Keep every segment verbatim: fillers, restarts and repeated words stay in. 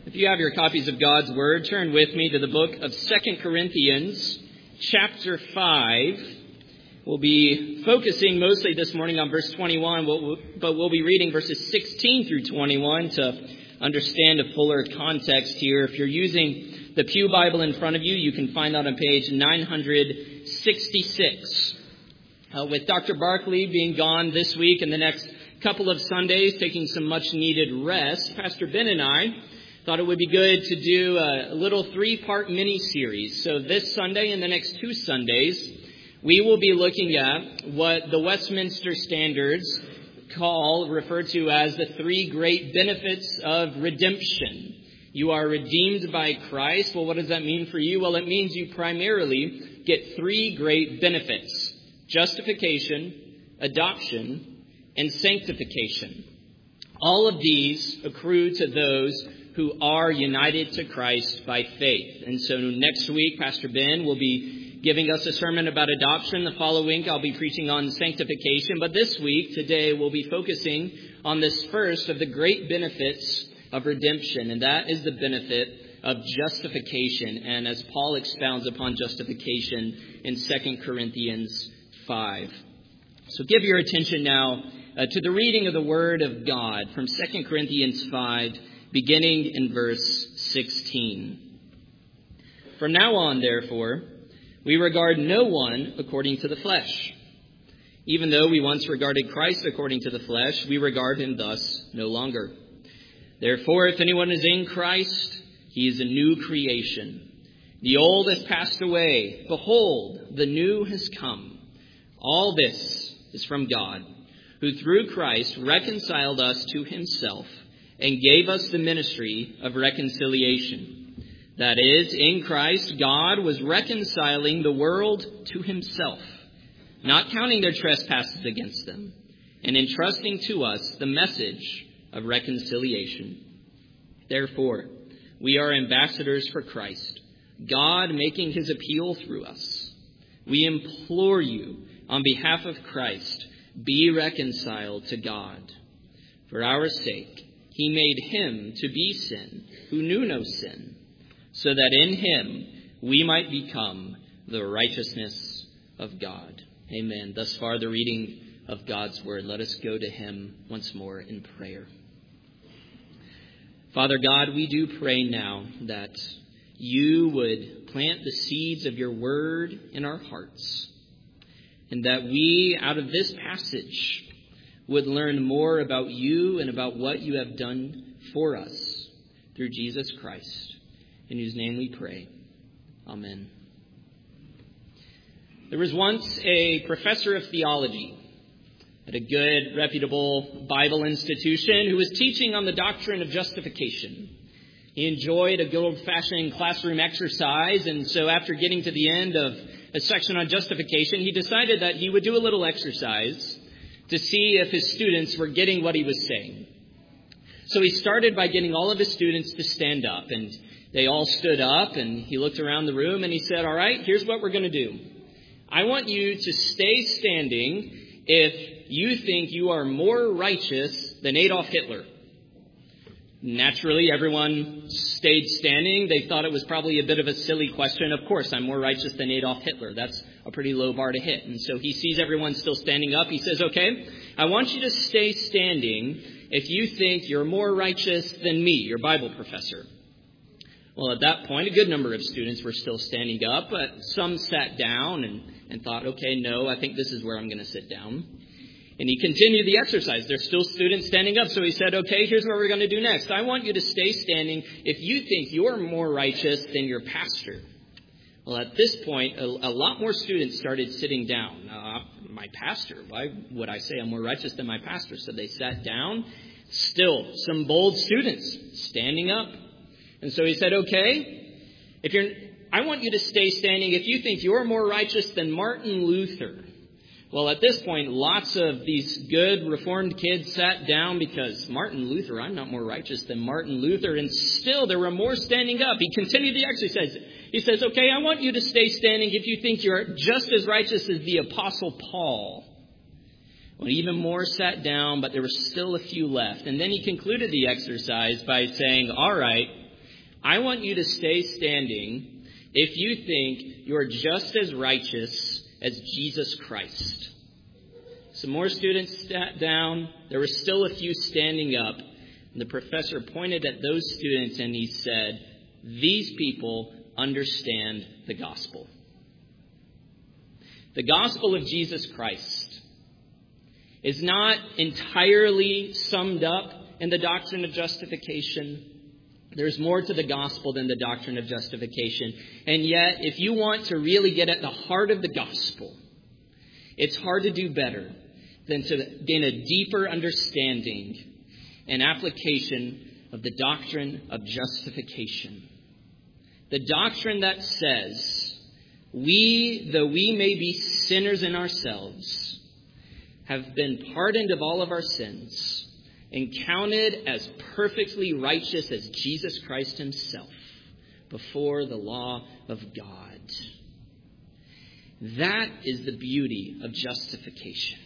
If you have your copies of God's Word, turn with me to the book of Second Corinthians, chapter five. We'll be focusing mostly this morning on verse twenty-one, but we'll be reading verses sixteen through twenty-one to understand a fuller context here. If you're using the Pew Bible in front of you, you can find that on page nine sixty-six. Uh, with Doctor Barkley being gone this week and the next couple of Sundays, taking some much-needed rest, Pastor Ben and I thought it would be good to do a little three-part mini-series. So this Sunday and the next two Sundays, we will be looking at what the Westminster Standards call, referred to as the three great benefits of redemption. You are redeemed by Christ. Well, what does that mean for you? Well, it means you primarily get three great benefits: justification, adoption, and sanctification. All of these accrue to those who are united to Christ by faith. And so next week, Pastor Ben will be giving us a sermon about adoption. The following week, I'll be preaching on sanctification. But this week, today, we'll be focusing on this first of the great benefits of redemption, and that is the benefit of justification. And as Paul expounds upon justification in Second Corinthians five. So give your attention now uh, to the reading of the Word of God from Second Corinthians five, beginning in verse sixteen. From now on, therefore, we regard no one according to the flesh. Even though we once regarded Christ according to the flesh, we regard him thus no longer. Therefore, if anyone is in Christ, he is a new creation. The old has passed away. Behold, the new has come. All this is from God, who through Christ reconciled us to himself and gave us the ministry of reconciliation. That is, in Christ, God was reconciling the world to himself, not counting their trespasses against them, and entrusting to us the message of reconciliation. Therefore, we are ambassadors for Christ, God making his appeal through us. We implore you, on behalf of Christ, be reconciled to God. For our sake, he made him to be sin who knew no sin, so that in him we might become the righteousness of God. Amen. Thus far, the reading of God's word. Let us go to him once more in prayer. Father God, we do pray now that you would plant the seeds of your word in our hearts, and that we, out of this passage, would learn more about you and about what you have done for us through Jesus Christ, in whose name we pray. Amen. There was once a professor of theology at a good, reputable Bible institution who was teaching on the doctrine of justification. He enjoyed a good old-fashioned classroom exercise, and so after getting to the end of a section on justification, he decided that he would do a little exercise to see if his students were getting what he was saying. So he started by getting all of his students to stand up, and they all stood up, and he looked around the room and he said, all right, here's what we're going to do. I want you to stay standing if you think you are more righteous than Adolf Hitler. Naturally, everyone stayed standing. They thought it was probably a bit of a silly question. Of course, I'm more righteous than Adolf Hitler. That's a pretty low bar to hit. And so he sees everyone still standing up. He says, okay, I want you to stay standing if you think you're more righteous than me, your Bible professor. Well, at that point, a good number of students were still standing up, but some sat down and, and thought, okay, no, I think this is where I'm going to sit down. And he continued the exercise. There's still students standing up. So he said, okay, here's what we're going to do next. I want you to stay standing if you think you're more righteous than your pastor. Well, at this point, a, a lot more students started sitting down. Uh, my pastor, why would I say I'm more righteous than my pastor? So they sat down. Still, some bold students standing up. And so he said, okay, if you're, I want you to stay standing if you think you're more righteous than Martin Luther. Well, at this point, lots of these good Reformed kids sat down because Martin Luther, I'm not more righteous than Martin Luther. And still, there were more standing up. He continued the exercise. He says, okay, I want you to stay standing if you think you're just as righteous as the Apostle Paul. Well, even more sat down, but there were still a few left. And then he concluded the exercise by saying, all right, I want you to stay standing if you think you're just as righteous as Jesus Christ. Some more students sat down. There were still a few standing up. And the professor pointed at those students and he said, these people understand the gospel. The gospel of Jesus Christ is not entirely summed up in the doctrine of justification. There's more to the gospel than the doctrine of justification. And yet, if you want to really get at the heart of the gospel, it's hard to do better than to gain a deeper understanding and application of the doctrine of justification. The doctrine that says, we, though we may be sinners in ourselves, have been pardoned of all of our sins and counted as perfectly righteous as Jesus Christ himself before the law of God. That is the beauty of justification.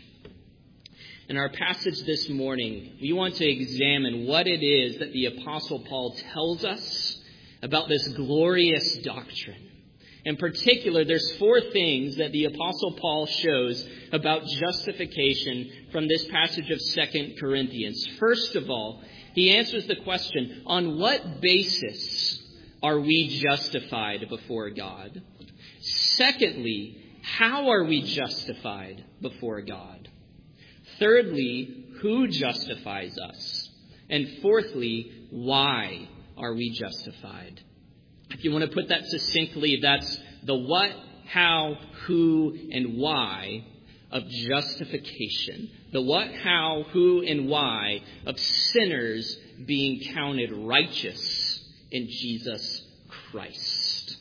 In our passage this morning, we want to examine what it is that the Apostle Paul tells us about this glorious doctrine. In particular, there's four things that the Apostle Paul shows about justification from this passage of Second Corinthians. First of all, he answers the question, on what basis are we justified before God? Secondly, how are we justified before God? Thirdly, who justifies us? And fourthly, why are we justified? If you want to put that succinctly, that's the what, how, who, and why of justification. The what, how, who, and why of sinners being counted righteous in Jesus Christ.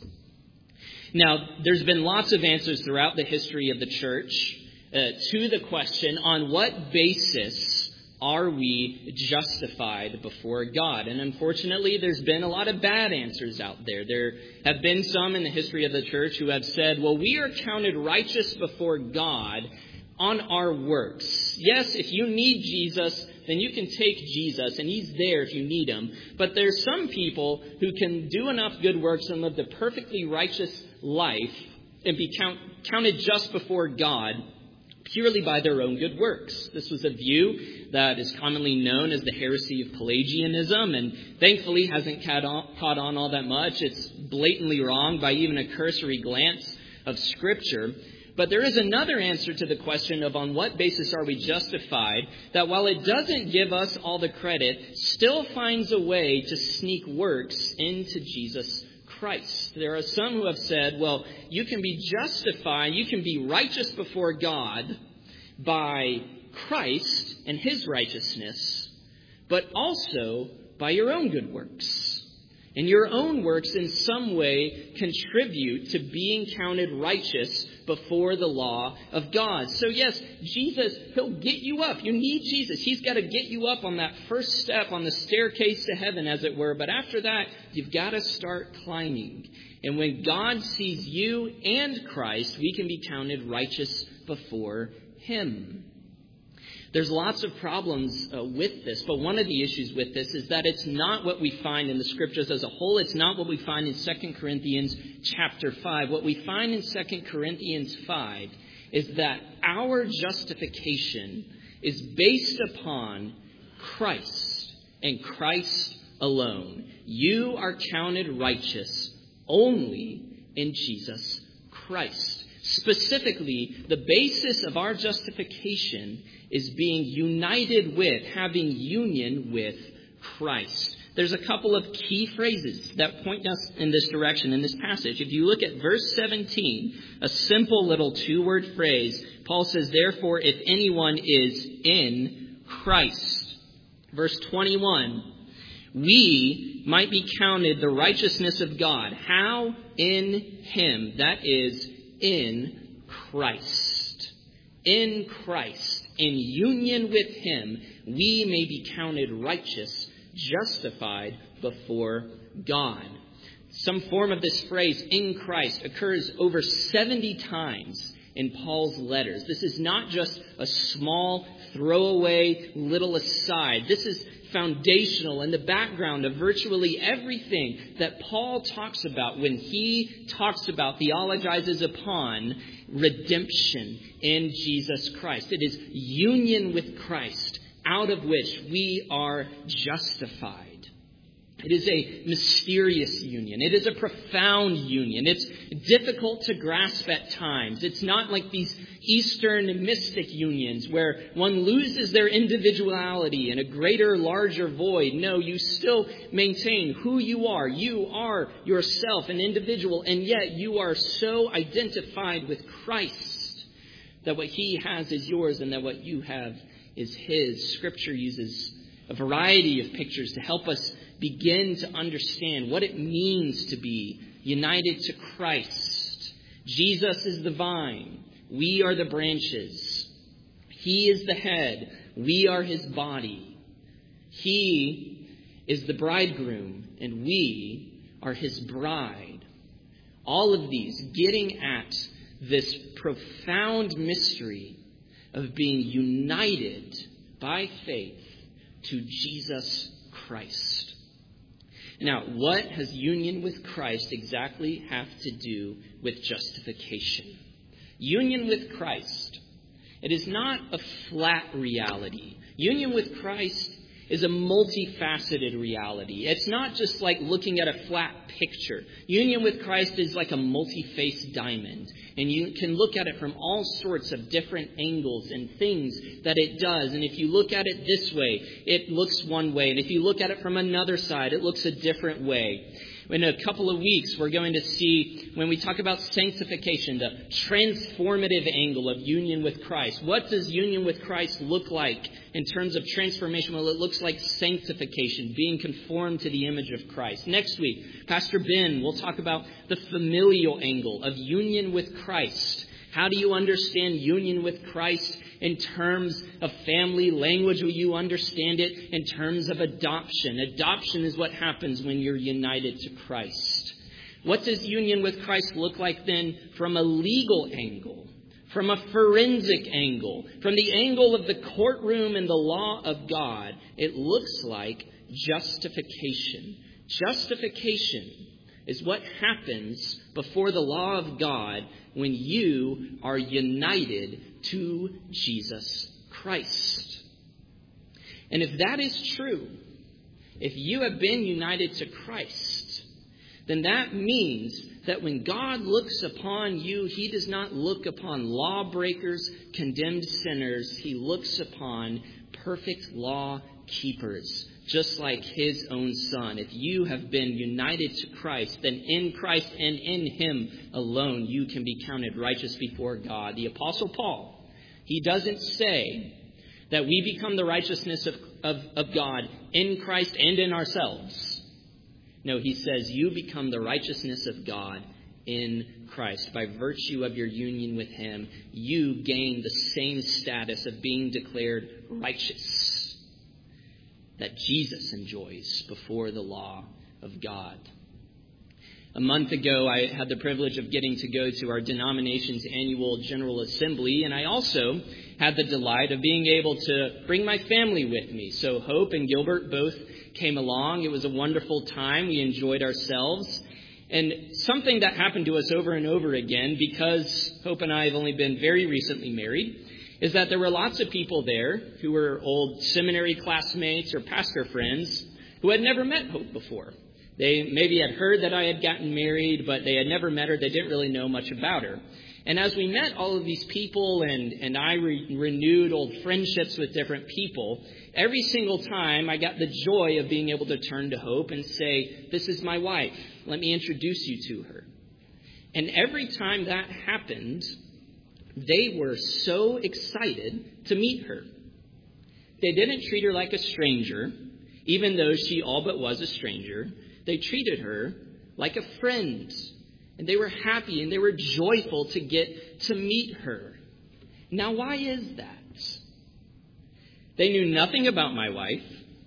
Now, there's been lots of answers throughout the history of the church uh, to the question, on what basis are we justified before God? And unfortunately, there's been a lot of bad answers out there. There have been some in the history of the church who have said, well, we are counted righteous before God on our works. Yes, if you need Jesus, then you can take Jesus, and he's there if you need him. But there's some people who can do enough good works and live the perfectly righteous life and be count, counted just before God purely by their own good works. This was a view that is commonly known as the heresy of Pelagianism, and thankfully hasn't caught on, caught on all that much. It's blatantly wrong by even a cursory glance of Scripture. But there is another answer to the question of on what basis are we justified, that while it doesn't give us all the credit, still finds a way to sneak works into Jesus Christ. There are some who have said, well, you can be justified, you can be righteous before God by Christ and his righteousness, but also by your own good works. And your own works in some way contribute to being counted righteous before the law of God. So yes, Jesus, he'll get you up. You need Jesus. He's got to get you up on that first step on the staircase to heaven, as it were. But after that, you've got to start climbing. And when God sees you and Christ, we can be counted righteous before him. There's lots of problems uh, with this, but one of the issues with this is that it's not what we find in the Scriptures as a whole. It's not what we find in Second Corinthians chapter five. What we find in Second Corinthians five is that our justification is based upon Christ and Christ alone. You are counted righteous only in Jesus Christ. Specifically, the basis of our justification is being united with, having union with Christ. There's a couple of key phrases that point us in this direction in this passage. If you look at verse seventeen, a simple little two-word phrase, Paul says, therefore, if anyone is in Christ. Verse twenty-one, we might be counted the righteousness of God. How? In him. That is, in Christ. In Christ. In union with him, we may be counted righteous, justified before God. Some form of this phrase, in Christ, occurs over seventy times in Paul's letters. This is not just a small, throwaway little aside. This is foundational in the background of virtually everything that Paul talks about when he talks about, theologizes upon redemption in Jesus Christ. It is union with Christ, out of which we are justified. It is a mysterious union. It is a profound union. It's difficult to grasp at times. It's not like these Eastern mystic unions where one loses their individuality in a greater, larger void. No, you still maintain who you are. You are yourself, an individual, and yet you are so identified with Christ that what he has is yours and that what you have is his. Scripture uses a variety of pictures to help us begin to understand what it means to be united to Christ. Jesus is the vine. We are the branches. He is the head. We are his body. He is the bridegroom, and we are his bride. All of these getting at this profound mystery of being united by faith to Jesus Christ. Now, what has union with Christ exactly have to do with justification? Union with Christ. It is not a flat reality. Union with Christ is a multifaceted reality. It's not just like looking at a flat picture. Union with Christ is like a multi-faced diamond. And you can look at it from all sorts of different angles and things that it does. And if you look at it this way, it looks one way. And if you look at it from another side, it looks a different way. In a couple of weeks, we're going to see, when we talk about sanctification, the transformative angle of union with Christ. What does union with Christ look like in terms of transformation? Well, it looks like sanctification, being conformed to the image of Christ. Next week, Pastor Ben will talk about the familial angle of union with Christ. How do you understand union with Christ in terms of family language? Will you understand it in terms of adoption? Adoption is what happens when you're united to Christ. What does union with Christ look like then from a legal angle, from a forensic angle, from the angle of the courtroom and the law of God? It looks like justification. Justification is what happens before the law of God when you are united to Jesus Christ. And if that is true, if you have been united to Christ, then that means that when God looks upon you, he does not look upon lawbreakers, condemned sinners. He looks upon perfect law keepers, just like his own son. If you have been united to Christ, then in Christ and in him alone, you can be counted righteous before God. The Apostle Paul, he doesn't say that we become the righteousness of, of, of God in Christ and in ourselves. No, he says you become the righteousness of God in Christ. By virtue of your union with him, you gain the same status of being declared righteous that Jesus enjoys before the law of God. A month ago, I had the privilege of getting to go to our denomination's annual General Assembly, and I also had the delight of being able to bring my family with me. So Hope and Gilbert both came along. It was a wonderful time. We enjoyed ourselves. And something that happened to us over and over again, because Hope and I have only been very recently married, is that there were lots of people there who were old seminary classmates or pastor friends who had never met Hope before. They maybe had heard that I had gotten married, but they had never met her. They didn't really know much about her. And as we met all of these people and, and I re- renewed old friendships with different people, every single time I got the joy of being able to turn to Hope and say, "This is my wife. Let me introduce you to her." And every time that happened, they were so excited to meet her. They didn't treat her like a stranger, even though she all but was a stranger. They treated her like a friend. And they were happy and they were joyful to get to meet her. Now, why is that? They knew nothing about my wife.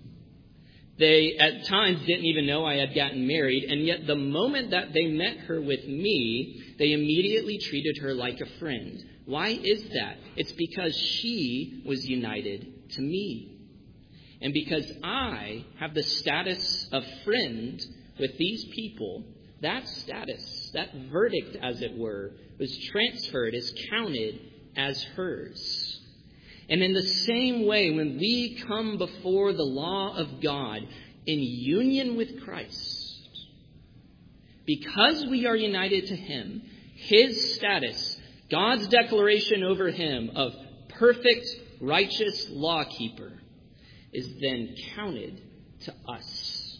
They, at times, didn't even know I had gotten married. And yet, the moment that they met her with me, they immediately treated her like a friend. Why is that? It's because she was united to me. And because I have the status of friend with these people, that status, that verdict, as it were, was transferred, is counted as hers. And in the same way, when we come before the law of God in union with Christ, because we are united to him, his status, God's declaration over him of perfect, righteous lawkeeper, is then counted to us.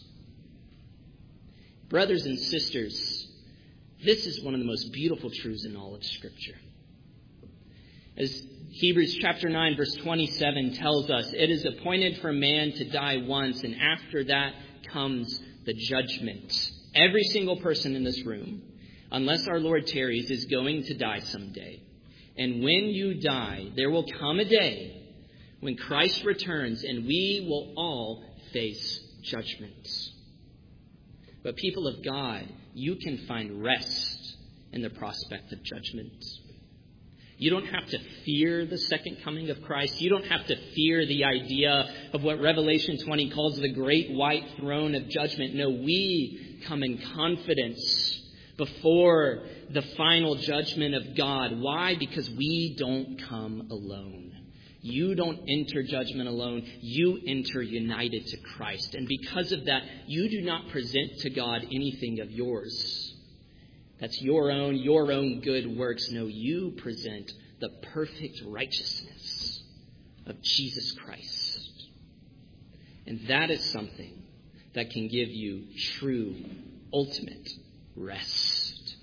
Brothers and sisters, this is one of the most beautiful truths in all of Scripture. As Hebrews chapter nine, verse twenty-seven tells us, it is appointed for man to die once, and after that comes the judgment. Every single person in this room, unless our Lord tarries, is going to die someday. And when you die, there will come a day when Christ returns and we will all face judgment. But people of God, you can find rest in the prospect of judgment. You don't have to fear the second coming of Christ. You don't have to fear the idea of what Revelation twenty calls the great white throne of judgment. No, we come in confidence before the final judgment of God. Why? Because we don't come alone. You don't enter judgment alone. You enter united to Christ. And because of that, you do not present to God anything of yours. That's your own, your own good works. No, you present the perfect righteousness of Jesus Christ. And that is something that can give you true, ultimate rest.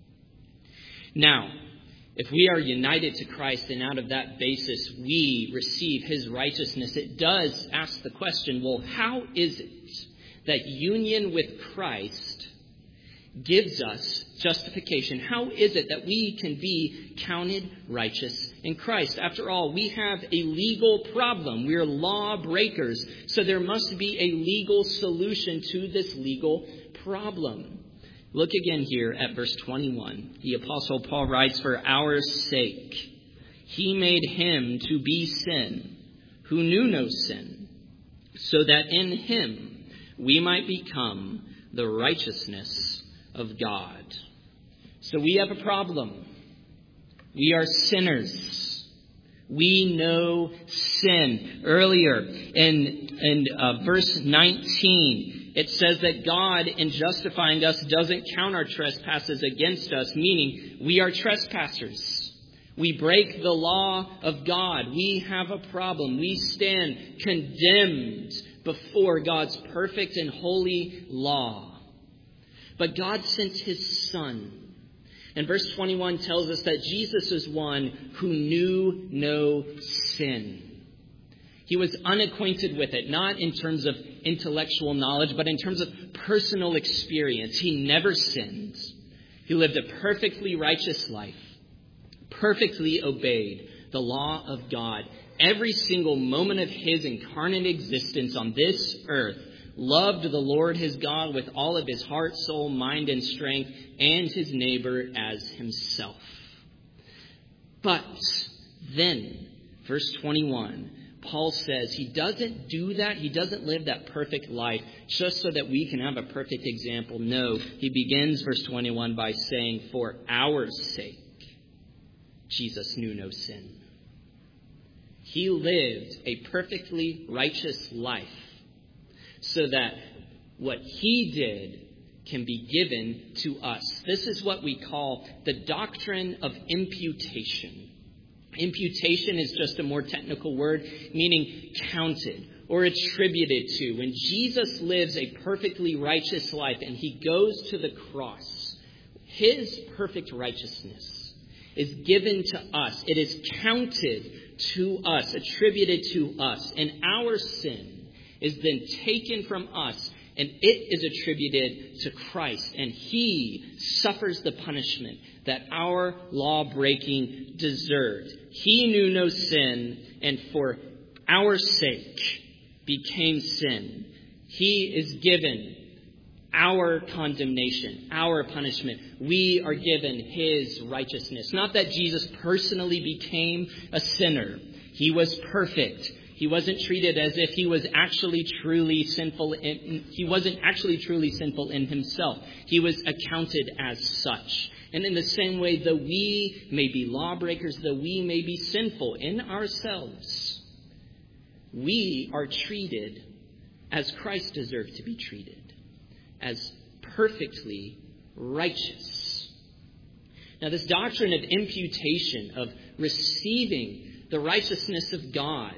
Now, if we are united to Christ and out of that basis we receive his righteousness, it does ask the question, well, how is it that union with Christ gives us justification? How is it that we can be counted righteous in Christ? After all, we have a legal problem. We are law breakers. So there must be a legal solution to this legal problem. Look again here at verse twenty-one. The Apostle Paul writes, "For our sake, he made him to be sin, who knew no sin, so that in him we might become the righteousness of God." So we have a problem. We are sinners. We know sin. Earlier in, in uh, verse nineteen, it says that God, in justifying us, doesn't count our trespasses against us, meaning we are trespassers. We break the law of God. We have a problem. We stand condemned before God's perfect and holy law. But God sent his Son. And verse twenty-one tells us that Jesus is one who knew no sin. He was unacquainted with it, not in terms of intellectual knowledge, but in terms of personal experience. He never sinned. He lived a perfectly righteous life, perfectly obeyed the law of God. Every single moment of his incarnate existence on this earth, loved the Lord his God with all of his heart, soul, mind, and strength, and his neighbor as himself. But then, verse twenty-one, Paul says he doesn't do that. He doesn't live that perfect life just so that we can have a perfect example. No, he begins verse twenty-one by saying, "For our sake, Jesus knew no sin." He lived a perfectly righteous life so that what he did can be given to us. This is what we call the doctrine of imputation. Imputation is just a more technical word, meaning counted or attributed to. When Jesus lives a perfectly righteous life and he goes to the cross, his perfect righteousness is given to us. It is counted to us, attributed to us. And our sin is then taken from us and it is attributed to Christ. And he suffers the punishment that our law-breaking deserved. He knew no sin, and for our sake became sin. He is given our condemnation, our punishment. We are given his righteousness. Not that Jesus personally became a sinner. He was perfect. He wasn't treated as if he was actually truly sinful. In, he wasn't actually truly sinful in himself. He was accounted as such. And in the same way, though we may be lawbreakers, though we may be sinful in ourselves, we are treated as Christ deserved to be treated, as perfectly righteous. Now, this doctrine of imputation, of receiving the righteousness of God,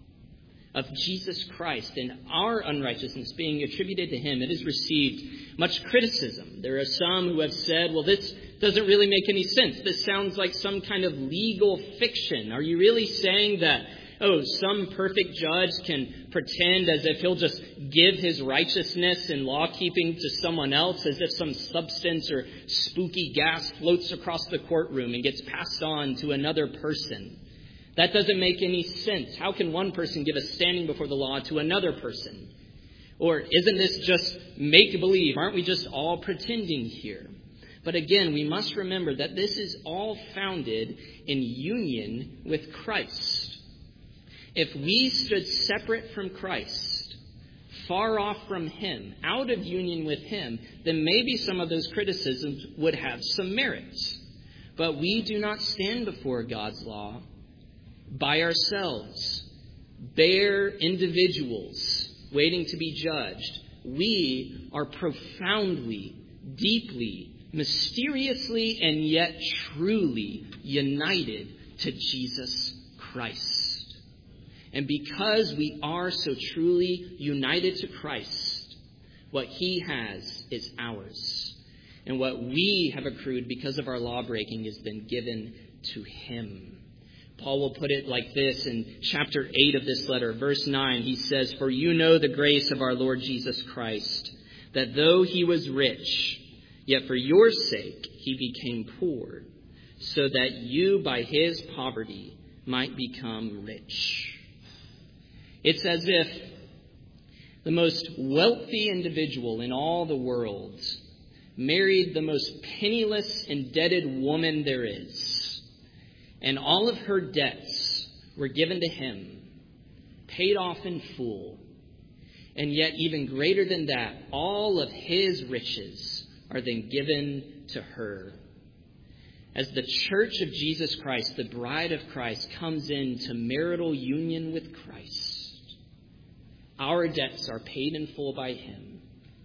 of Jesus Christ, and our unrighteousness being attributed to him, it has received much criticism. There are some who have said, well, this doesn't really make any sense. This sounds like some kind of legal fiction. Are you really saying that, oh, some perfect judge can pretend as if he'll just give his righteousness and law-keeping to someone else, as if some substance or spooky gas floats across the courtroom and gets passed on to another person? That doesn't make any sense. How can one person give a standing before the law to another person? Or isn't this just make-believe? Aren't we just all pretending here? But again, we must remember that this is all founded in union with Christ. If we stood separate from Christ, far off from him, out of union with him, then maybe some of those criticisms would have some merit. But we do not stand before God's law by ourselves, bare individuals waiting to be judged. We are profoundly, deeply, mysteriously, and yet truly united to Jesus Christ. And because we are so truly united to Christ, what he has is ours. And what we have accrued because of our law breaking has been given to him. Paul will put it like this in chapter eight of this letter, verse nine. He says, "For you know the grace of our Lord Jesus Christ, that though he was rich, yet for your sake he became poor, so that you by his poverty might become rich." It's as if the most wealthy individual in all the world married the most penniless, indebted woman there is. And all of her debts were given to him, paid off in full. And yet, even greater than that, all of his riches are then given to her. As the church of Jesus Christ, the bride of Christ, comes into marital union with Christ, our debts are paid in full by him.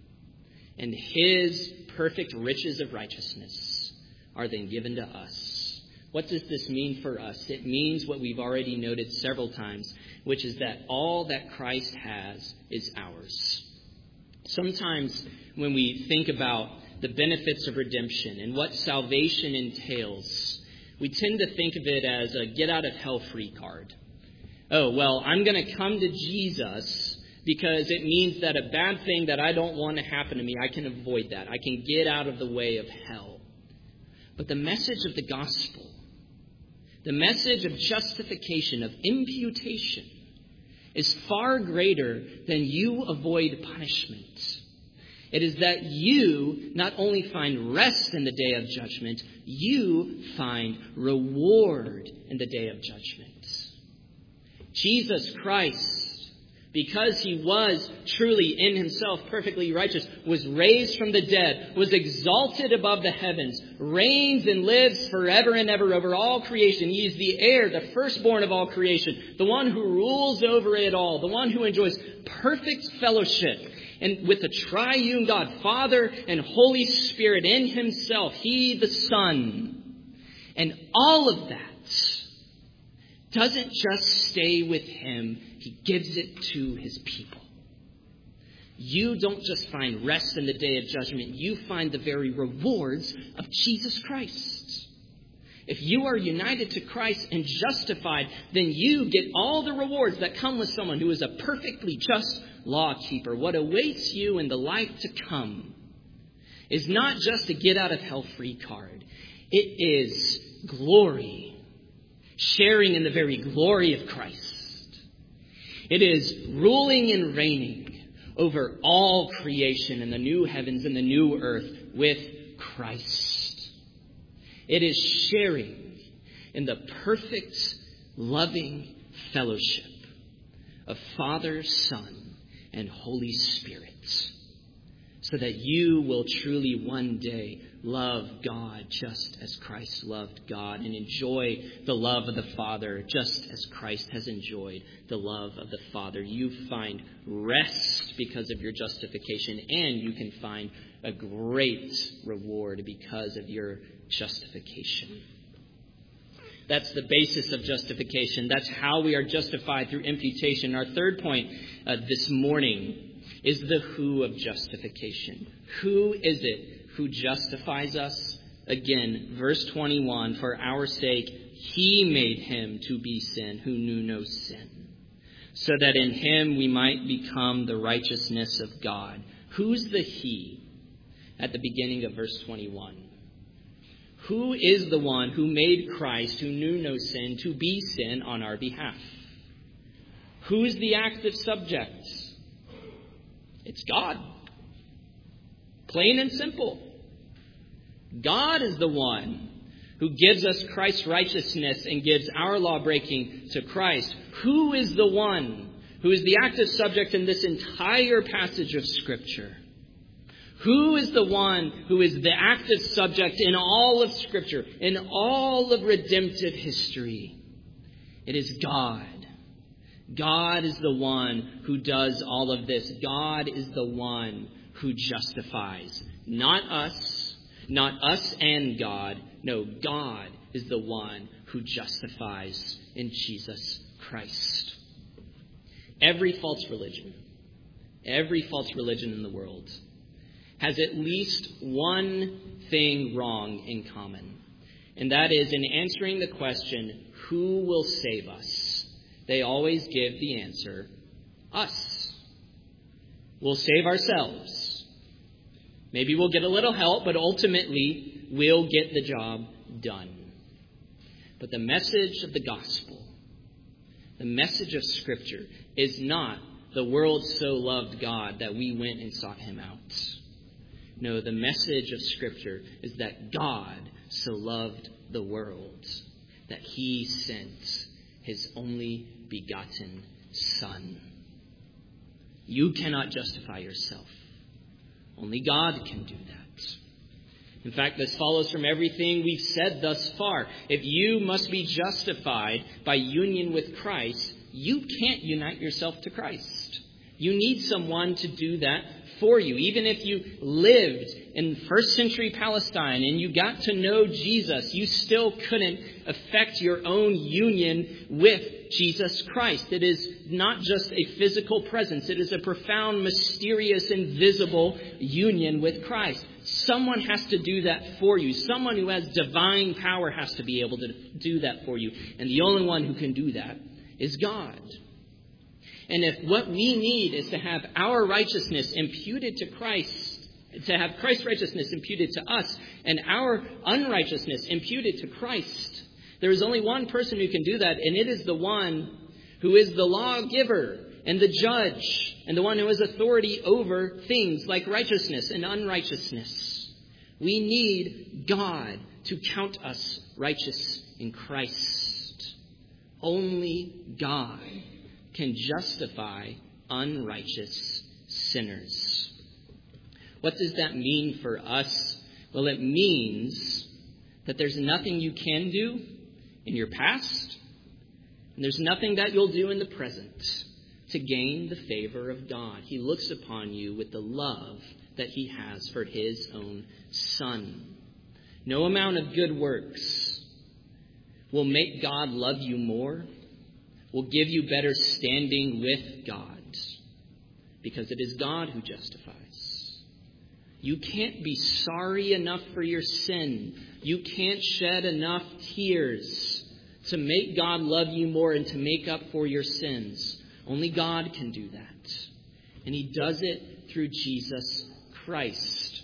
And his perfect riches of righteousness are then given to us. What does this mean for us? It means what we've already noted several times, which is that all that Christ has is ours. Sometimes when we think about the benefits of redemption and what salvation entails, we tend to think of it as a get-out-of-hell-free card. Oh, well, I'm going to come to Jesus because it means that a bad thing that I don't want to happen to me, I can avoid that. I can get out of the way of hell. But the message of the gospel, the message of justification, of imputation, is far greater than you avoid punishment. It is that you not only find rest in the day of judgment, you find reward in the day of judgment. Jesus Christ, because he was truly in himself perfectly righteous, was raised from the dead, was exalted above the heavens, reigns and lives forever and ever over all creation. He is the heir, the firstborn of all creation, the one who rules over it all, the one who enjoys perfect fellowship and with the triune God, Father and Holy Spirit in himself, he the Son. And all of that doesn't just stay with him, he gives it to his people. You don't just find rest in the day of judgment, you find the very rewards of Jesus Christ. If you are united to Christ and justified, then you get all the rewards that come with someone who is a perfectly just law keeper. What awaits you in the life to come is not just a get-out-of-hell-free card. It is glory. Sharing in the very glory of Christ. It is ruling and reigning over all creation in the new heavens and the new earth with Christ. It is sharing in the perfect, loving fellowship of Father, Son, and Holy Spirit, so that you will truly one day love God just as Christ loved God and enjoy the love of the Father just as Christ has enjoyed the love of the Father. You find rest because of your justification, and you can find a great reward because of your justification. That's the basis of justification. That's how we are justified, through imputation. Our third point uh, this morning is the who of justification. Who is it who justifies us? Again, verse twenty-one, for our sake, he made him to be sin who knew no sin, so that in him we might become the righteousness of God. Who's the he at the beginning of verse twenty-one? Who is the one who made Christ, who knew no sin, to be sin on our behalf? Who's the active subject? It's God. Plain and simple. God is the one who gives us Christ's righteousness and gives our law breaking to Christ. Who is the one who is the active subject in this entire passage of Scripture? Who is the one who is the active subject in all of Scripture, in all of redemptive history? It is God. God is the one who does all of this. God is the one who justifies. Not us, not us and God. No, God is the one who justifies in Jesus Christ. Every false religion, every false religion in the world has at least one thing wrong in common. And that is, in answering the question, who will save us? They always give the answer, us. We'll save ourselves. Maybe we'll get a little help, but ultimately we'll get the job done. But the message of the gospel, the message of Scripture, is not the world so loved God that we went and sought him out. No, the message of Scripture is that God so loved the world that he sent his only begotten Son. You cannot justify yourself. Only God can do that. In fact, this follows from everything we've said thus far. If you must be justified by union with Christ, you can't unite yourself to Christ. You need someone to do that for you. Even if you lived in first century Palestine and you got to know Jesus, you still couldn't affect your own union with Jesus Christ. It is not just a physical presence. It is a profound, mysterious, invisible union with Christ. Someone has to do that for you. Someone who has divine power has to be able to do that for you. And the only one who can do that is God. And if what we need is to have our righteousness imputed to Christ, to have Christ's righteousness imputed to us, and our unrighteousness imputed to Christ, there is only one person who can do that, and it is the one who is the lawgiver and the judge, and the one who has authority over things like righteousness and unrighteousness. We need God to count us righteous in Christ. Only God can justify unrighteous sinners. What does that mean for us? Well, it means that there's nothing you can do in your past, and there's nothing that you'll do in the present to gain the favor of God. He looks upon you with the love that he has for his own Son. No amount of good works will make God love you more, will give you better standing with God, because it is God who justifies. You can't be sorry enough for your sin. You can't shed enough tears to make God love you more and to make up for your sins. Only God can do that. And he does it through Jesus Christ.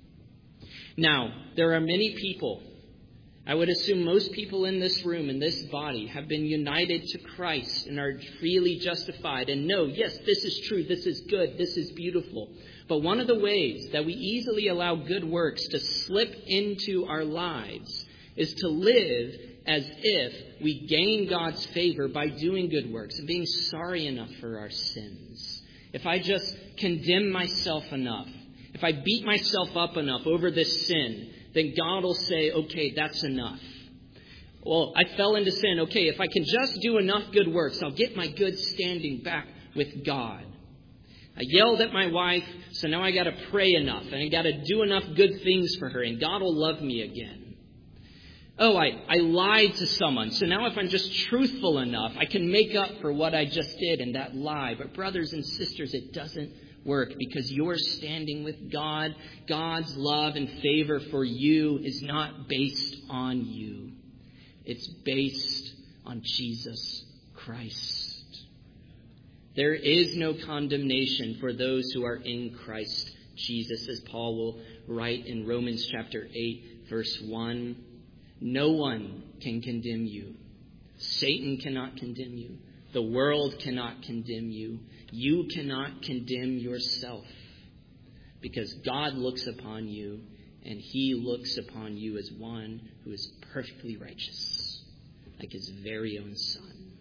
Now, there are many people, I would assume most people in this room, in this body, have been united to Christ and are freely justified. And know, yes, this is true, this is good, this is beautiful. But one of the ways that we easily allow good works to slip into our lives is to live as if we gain God's favor by doing good works and being sorry enough for our sins. If I just condemn myself enough, if I beat myself up enough over this sin, then God will say, okay, that's enough. Well, I fell into sin. Okay, if I can just do enough good works, I'll get my good standing back with God. I yelled at my wife, so now I got to pray enough, and I got to do enough good things for her, and God will love me again. Oh, I, I lied to someone, so now if I'm just truthful enough, I can make up for what I just did in that lie. But brothers and sisters, it doesn't work, because you're standing with God. God's love and favor for you is not based on you. It's based on Jesus Christ. There is no condemnation for those who are in Christ Jesus, as Paul will write in Romans chapter eight, verse one. No one can condemn you. Satan cannot condemn you. The world cannot condemn you. You cannot condemn yourself, because God looks upon you, and he looks upon you as one who is perfectly righteous, like his very own Son.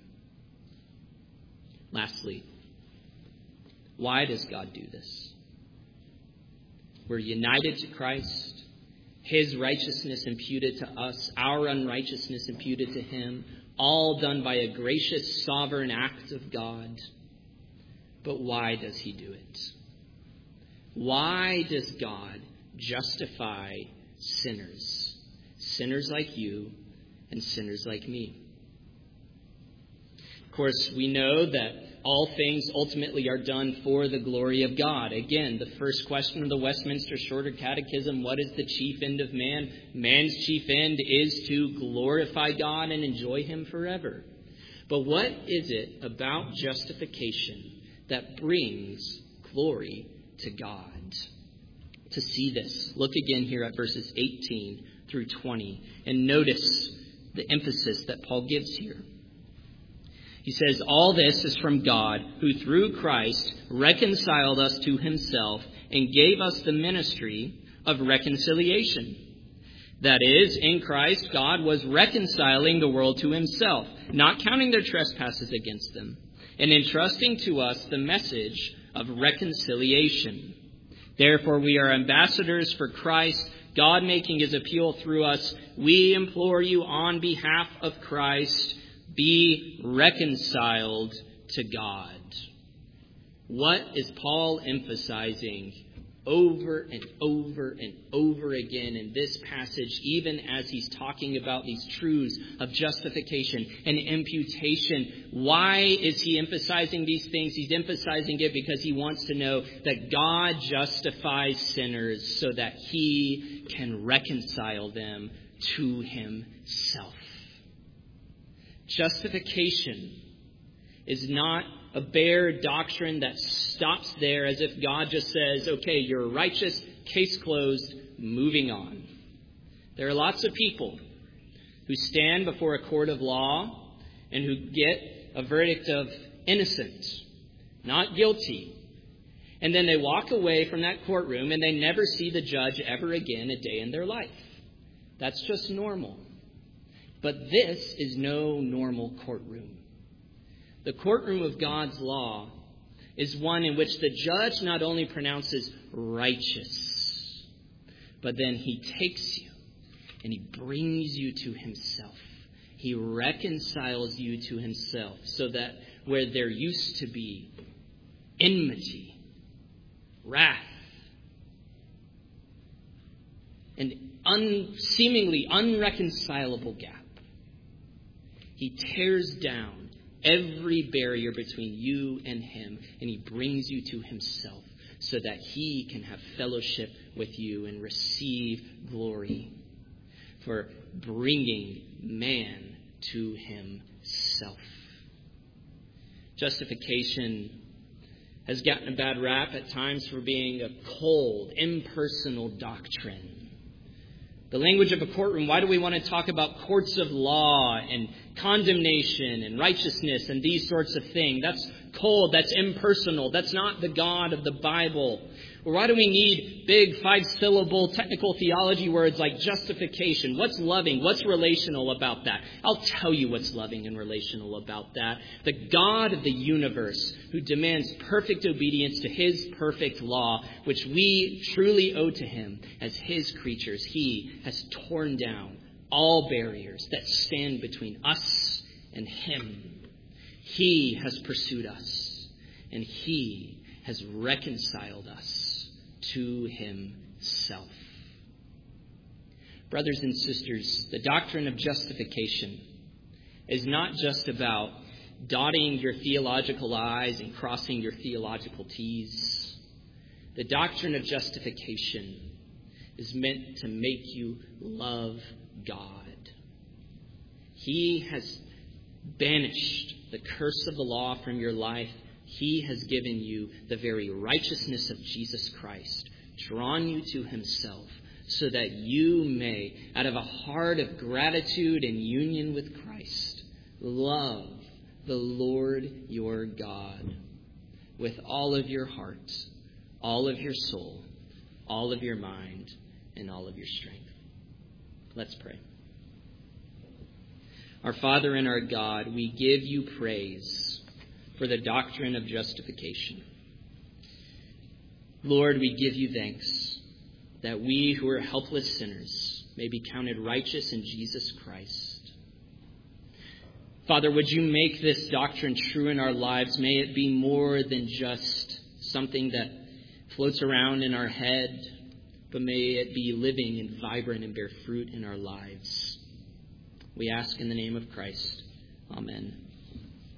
Lastly, why does God do this? We're united to Christ, his righteousness imputed to us, our unrighteousness imputed to him, all done by a gracious, sovereign act of God. But why does he do it? Why does God justify sinners? Sinners like you and sinners like me. Of course, we know that all things ultimately are done for the glory of God. Again, the first question of the Westminster Shorter Catechism, what is the chief end of man? Man's chief end is to glorify God and enjoy him forever. But what is it about justification that brings glory to God? To see this, look again here at verses eighteen through twenty, and notice the emphasis that Paul gives here. He says, all this is from God, who through Christ reconciled us to himself and gave us the ministry of reconciliation. That is, in Christ, God was reconciling the world to himself, not counting their trespasses against them, and entrusting to us the message of reconciliation. Therefore, we are ambassadors for Christ, God making his appeal through us. We implore you on behalf of Christ, be reconciled to God. What is Paul emphasizing over and over and over again in this passage, even as he's talking about these truths of justification and imputation? Why is he emphasizing these things? He's emphasizing it because he wants to know that God justifies sinners so that he can reconcile them to himself. Justification is not a bare doctrine that stops there as if God just says, okay, you're righteous, case closed, moving on. There are lots of people who stand before a court of law and who get a verdict of innocent, not guilty. And then they walk away from that courtroom and they never see the judge ever again a day in their life. That's just normal. But this is no normal courtroom. The courtroom of God's law is one in which the judge not only pronounces righteous, but then he takes you and he brings you to himself. He reconciles you to himself so that where there used to be enmity, wrath, an un- seemingly unreconcilable gap, he tears down every barrier between you and him, and he brings you to himself so that he can have fellowship with you and receive glory for bringing man to himself. Justification has gotten a bad rap at times for being a cold, impersonal doctrine. The language of a courtroom, why do we want to talk about courts of law and condemnation and righteousness and these sorts of things? That's cold, that's impersonal, that's not the God of the Bible. Or why do we need big five-syllable technical theology words like justification? What's loving? What's relational about that? I'll tell you what's loving and relational about that. The God of the universe, who demands perfect obedience to his perfect law, which we truly owe to him as his creatures, he has torn down all barriers that stand between us and him. He has pursued us, and he has reconciled us to himself. Brothers and sisters, the doctrine of justification is not just about dotting your theological I's and crossing your theological T's. The doctrine of justification is meant to make you love God. He has banished the curse of the law from your life. He has given you the very righteousness of Jesus Christ, drawn you to himself, so that you may, out of a heart of gratitude and union with Christ, love the Lord your God with all of your heart, all of your soul, all of your mind, and all of your strength. Let's pray. Our Father and our God, we give you praise for the doctrine of justification. Lord, we give you thanks that we who are helpless sinners may be counted righteous in Jesus Christ. Father, would you make this doctrine true in our lives? May it be more than just something that floats around in our head, but may it be living and vibrant and bear fruit in our lives. We ask in the name of Christ. Amen.